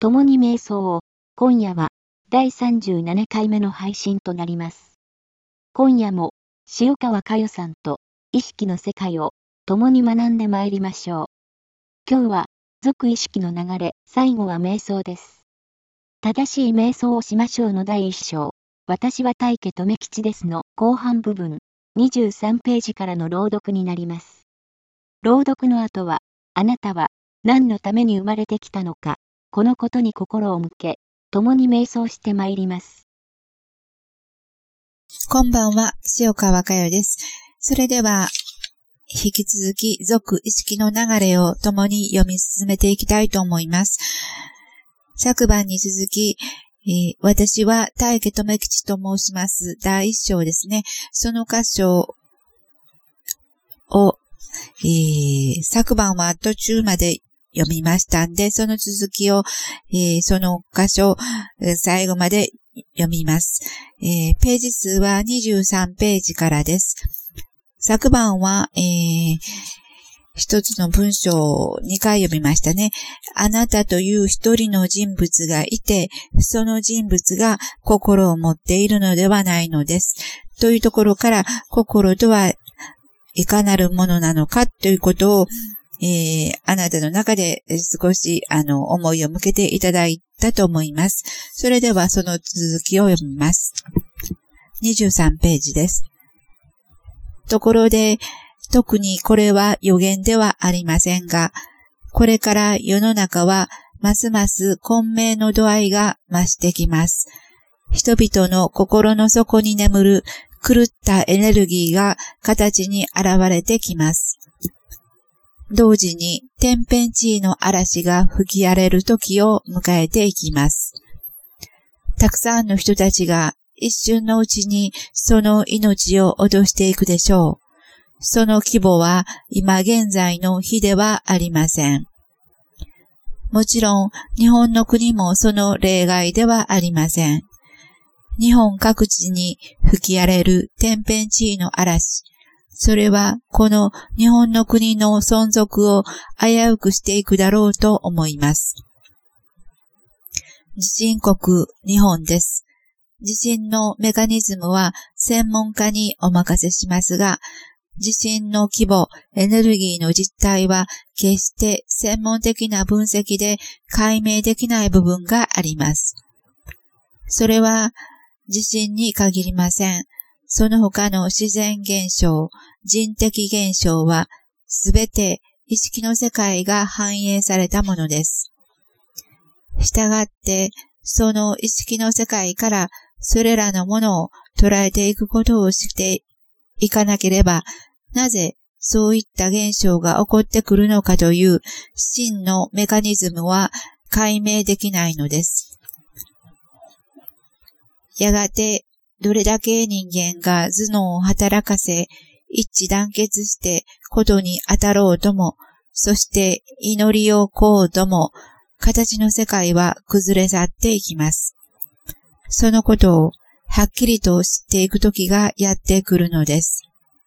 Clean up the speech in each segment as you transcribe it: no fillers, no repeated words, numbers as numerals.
共に瞑想。今夜は第37回目の配信となります。今夜も塩川佳代さんと意識の世界を共に学んでまいりましょう。今日は続意識の流れ、最後は瞑想です。正しい瞑想をしましょうの第1章。私は大家留吉ですの後半部分23ページからの朗読になります。朗読の後は、あなたは何のために生まれてきたのか、このことに心を向け、共に瞑想してまいります。 こんばんは、塩川佳代です。それでは、引き続き、続意識の流れを共に読み進めていきたいと思います。昨晩に続き、私は大家留吉と申します。第一章ですね。その箇所を、昨晩は途中まで読みましたんで、その続きを、その箇所、最後まで読みます。ページ数は23ページからです。昨晩は、一つの文章を2回読みましたね。あなたという一人の人物がいて、その人物が心を持っているのではないのです。というところから、心とはいかなるものなのかということを、あなたの中で少し思いを向けていただいたと思います。それではその続きを読みます。23ページです。ところで、特にこれは予言ではありませんが、これから世の中はますます混迷の度合いが増してきます。人々の心の底に眠る狂ったエネルギーが形に現れてきます。同時に天変地異の嵐が吹き荒れる時を迎えていきます。たくさんの人たちが一瞬のうちにその命を脅していくでしょう。その規模は今現在の比ではありません。もちろん日本の国もその例外ではありません。日本各地に吹き荒れる天変地異の嵐。それはこの日本の国の存続を危うくしていくだろうと思います。地震国日本です。地震のメカニズムは専門家にお任せしますが、地震の規模、エネルギーの実態は決して専門的な分析で解明できない部分があります。それは地震に限りません。その他の自然現象、人的現象はすべて意識の世界が反映されたものです。したがって、その意識の世界からそれらのものを捉えていくことをしていかなければ、なぜそういった現象が起こってくるのかという真のメカニズムは解明できないのです。やがて、どれだけ人間が頭脳を働かせ、一致団結してことに当たろうとも、そして祈りをこうとも、形の世界は崩れ去っていきます。そのことをはっきりと知っていくときがやってくるのです。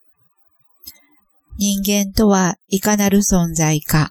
人間とはいかなる存在か。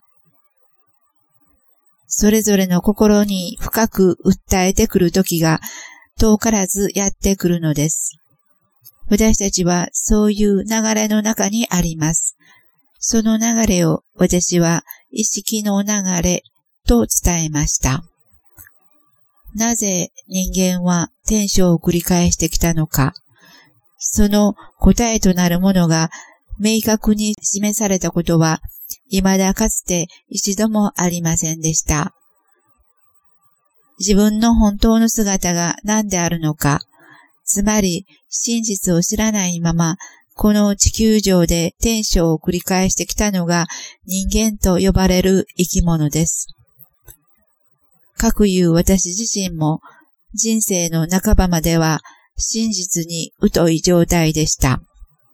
それぞれの心に深く訴えてくるときが、遠からずやってくるのです。私たちはそういう流れの中にあります。その流れを私は意識の流れと伝えました。なぜ人間は転生を繰り返してきたのか。その答えとなるものが明確に示されたことは未だかつて一度もありませんでした。自分の本当の姿が何であるのか、つまり真実を知らないまま、この地球上で転生を繰り返してきたのが人間と呼ばれる生き物です。かくいう私自身も人生の半ばまでは真実に疎い状態でした。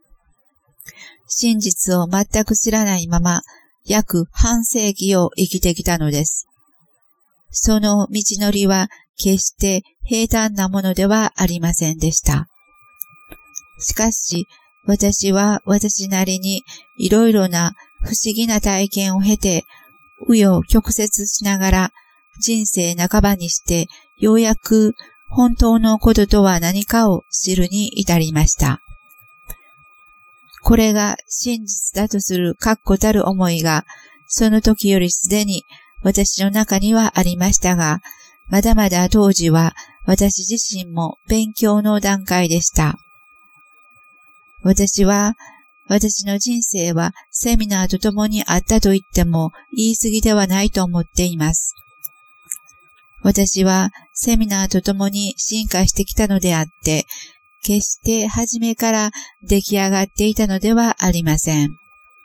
真実を全く知らないまま約半世紀を生きてきたのです。その道のりは決して平坦なものではありませんでした。しかし、私は私なりにいろいろな不思議な体験を経て、紆余曲折しながら人生半ばにして、ようやく本当のこととは何かを知るに至りました。これが真実だとする確固たる思いが、その時よりすでに私の中にはありましたが、まだまだ当時は私自身も勉強の段階でした。私の人生はセミナーと共にあったと言っても言い過ぎではないと思っています。私はセミナーと共に進化してきたのであって、決して初めから出来上がっていたのではありません。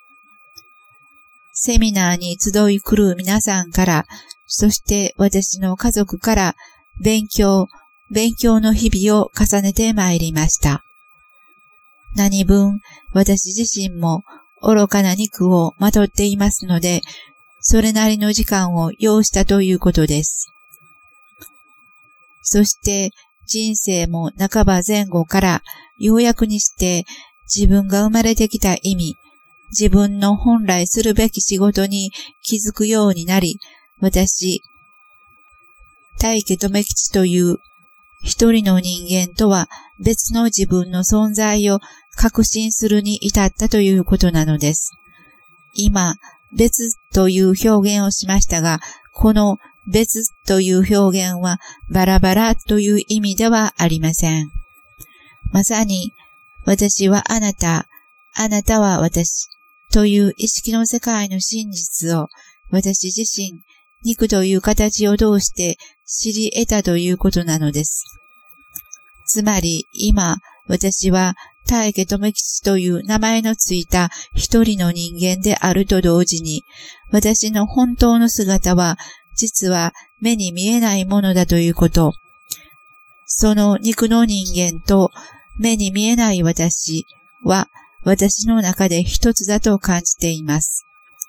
セミナーに集い来る皆さんから、そして私の家族から勉強の日々を重ねてまいりました。何分私自身も愚かな肉をまとっていますので、それなりの時間を要したということです。そして人生も半ば前後からようやくにして自分が生まれてきた意味、自分の本来するべき仕事に気づくようになり、私、大家留吉という一人の人間とは別の自分の存在を確信するに至ったということなのです。今、別という表現をしましたが、この別という表現はバラバラという意味ではありません。まさに、私はあなた、あなたは私という意識の世界の真実を私自身、肉という形を通して知り得たということなのです。つまり今、私は大家留吉という名前のついた一人の人間であると同時に、私の本当の姿は実は目に見えないものだということ。その肉の人間と目に見えない私は私の中で一つだと感じています。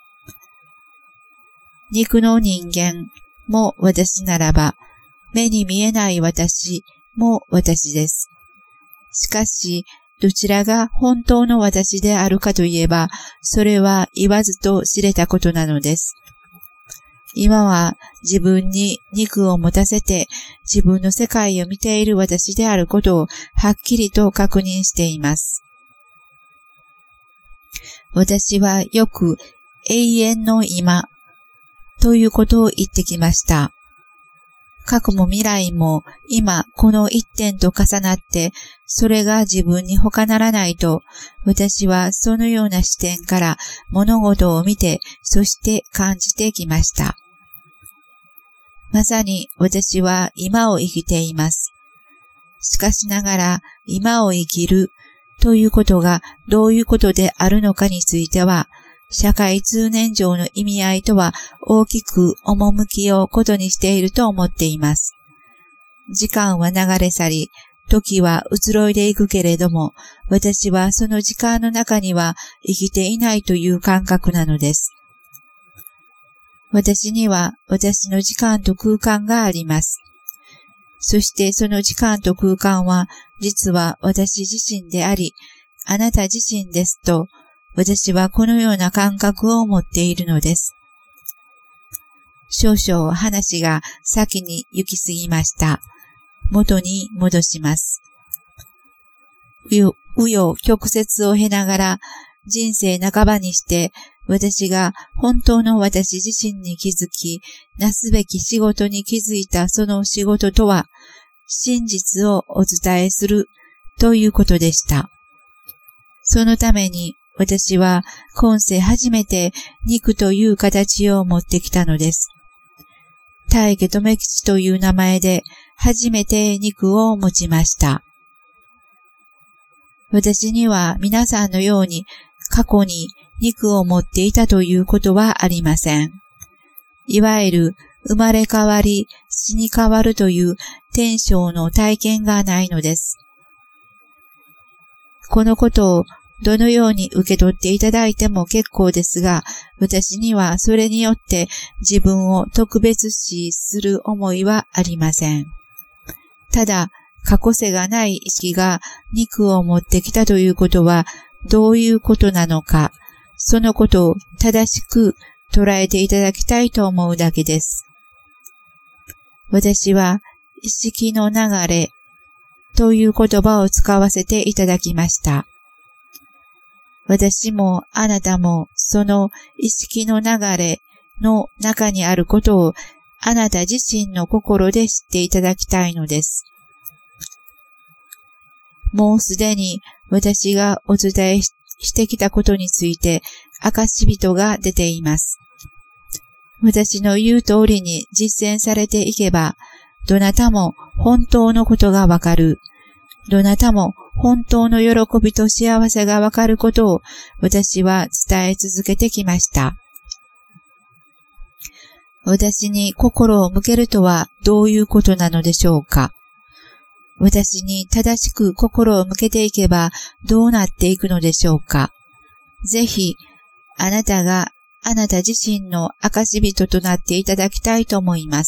肉の人間も私ならば、目に見えない私も私です。しかし、どちらが本当の私であるかといえば、それは言わずと知れたことなのです。今は自分に肉を持たせて自分の世界を見ている私であることをはっきりと確認しています。私はよく永遠の今ということを言ってきました。過去も未来も今この一点と重なってそれが自分に他ならないと私はそのような視点から物事を見てそして感じてきました。まさに私は今を生きています。しかしながら今を生きるということがどういうことであるのかについては社会通念上の意味合いとは大きく趣をことにしていると思っています。時間は流れ去り、時は移ろいでいくけれども、私はその時間の中には生きていないという感覚なのです。私には私の時間と空間があります。そしてその時間と空間は実は私自身であり、あなた自身ですと、私はこのような感覚を持っているのです。少々話が先に行き過ぎました。元に戻します。紆余曲折を経ながら人生半ばにして私が本当の私自身に気づき、なすべき仕事に気づいたその仕事とは、真実をお伝えするということでした。そのために私は今世初めて肉という形を持ってきたのです。大家留吉という名前で初めて肉を持ちました。私には皆さんのように過去に肉を持っていたということはありません。いわゆる生まれ変わり死に変わるという天生の体験がないのです。このことをどのように受け取っていただいても結構ですが、私にはそれによって自分を特別視する思いはありません。ただ、過去世がない意識が肉を持ってきたということはどういうことなのか、そのことを正しく捉えていただきたいと思うだけです。 私は意識の流れという言葉を使わせていただきました。私もあなたもその意識の流れの中にあることをあなた自身の心で知っていただきたいのです。もうすでに私がお伝えしてきたことについて証人が出ています。私の言う通りに実践されていけば、どなたも本当のことがわかる。どなたも本当の喜びと幸せがわかることを私は伝え続けてきました。私に心を向けるとはどういうことなのでしょうか。私に正しく心を向けていけばどうなっていくのでしょうか。ぜひ、あなたがあなた自身の証人となっていただきたいと思います。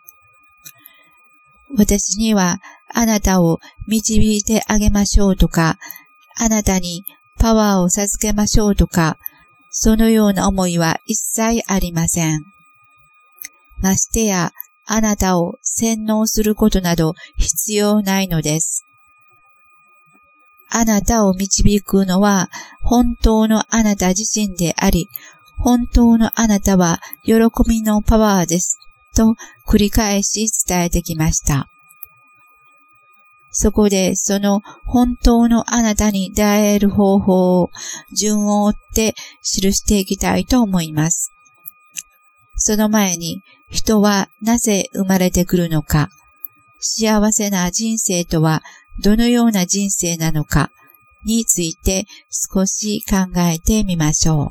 私にはあなたを導いてあげましょうとか、あなたにパワーを授けましょうとか、そのような思いは一切ありません。ましてや、あなたを洗脳することなど必要ないのです。あなたを導くのは本当のあなた自身であり、本当のあなたは喜びのパワーです。と繰り返し伝えてきました。そこでその本当のあなたに出会える方法を順を追って記していきたいと思います。その前に人はなぜ生まれてくるのか、幸せな人生とはどのような人生なのかについて少し考えてみましょう。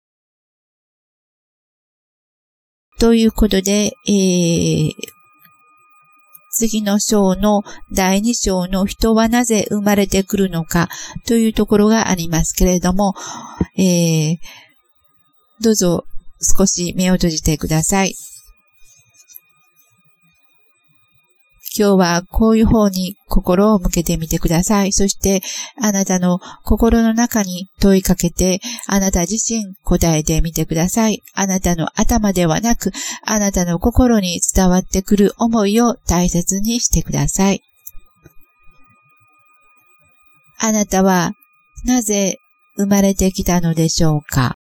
ということで、次の章の第2章の人はなぜ生まれてくるのかというところがありますけれども、どうぞ少し目を閉じてください。今日はこういう方に心を向けてみてください。そしてあなたの心の中に問いかけてあなた自身答えてみてください。あなたの頭ではなくあなたの心に伝わってくる思いを大切にしてください。あなたはなぜ生まれてきたのでしょうか。